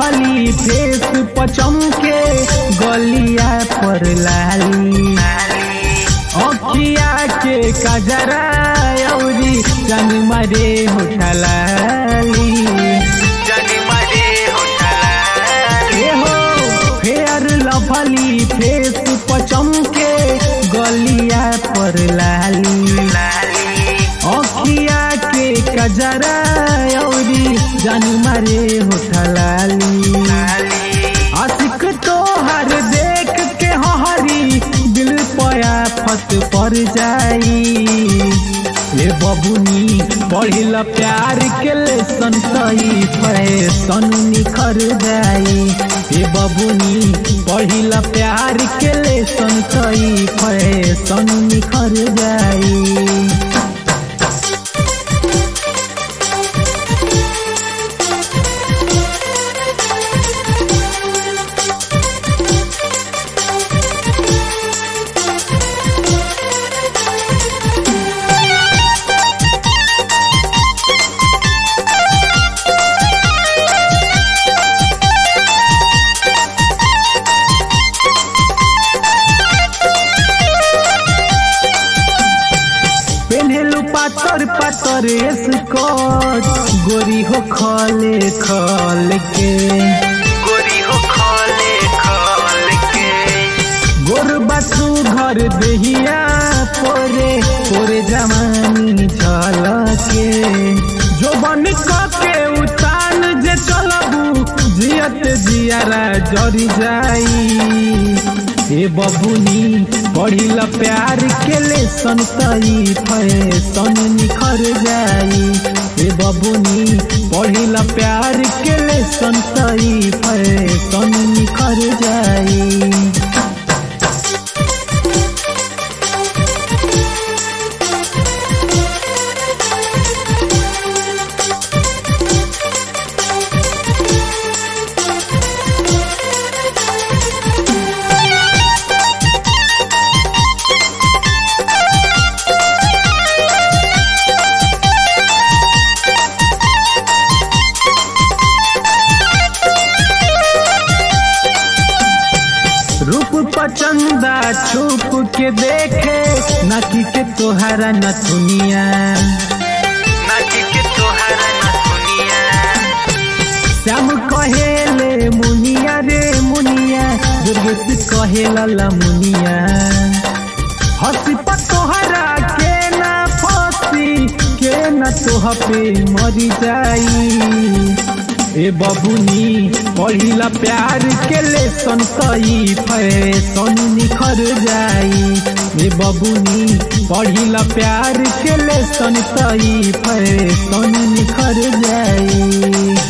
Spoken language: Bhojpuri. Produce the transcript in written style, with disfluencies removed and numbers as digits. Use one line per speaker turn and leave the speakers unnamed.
लभली फेस पचमके गलिया पर लाली अखिया के कजरा औरी जन मरे होठलाली फेयर लभली फेस पचमके गलिया पर लाली अखिया के कजरा औरी जन मरे होठलाली आशिक तोहर देख के हरी दिल पया फत पर जाई ले बबुनी पढ़िल प्यार के लेसन सही फैशन निखर जाई हे बबुनी पढ़िल प्यार के लेसन सही फैशन निखर जाई। पातर पातर स्कर्ट गोरी हो खले खल के गोरबा सुघर देहिया पोरे पोरे जवानी झलके जो बन के उतान जे चलबू जियत जियारा जरी जाई हे बबुनी पढ़िल प्यार के लेसन सही फैशन निखर जाई हे बबुनी पढ़िल प्यार के लेसन सही फैशन निखर जाई। रूप पचंदा छुप के देखे नाकी के तोहरा नथुनिया श्याम कहेले मुनिया रे मुनिया दुर्गेश कहेला मुनिया हंसी तोहरा के ना फंसी के ना तोह पे मरी जाई ए बबुनी पढ़िला प्यार के लेसन सही फैशन निखर जाई ए बबुनी पढ़िला प्यार के लेसन सही फैशन निखर जाई।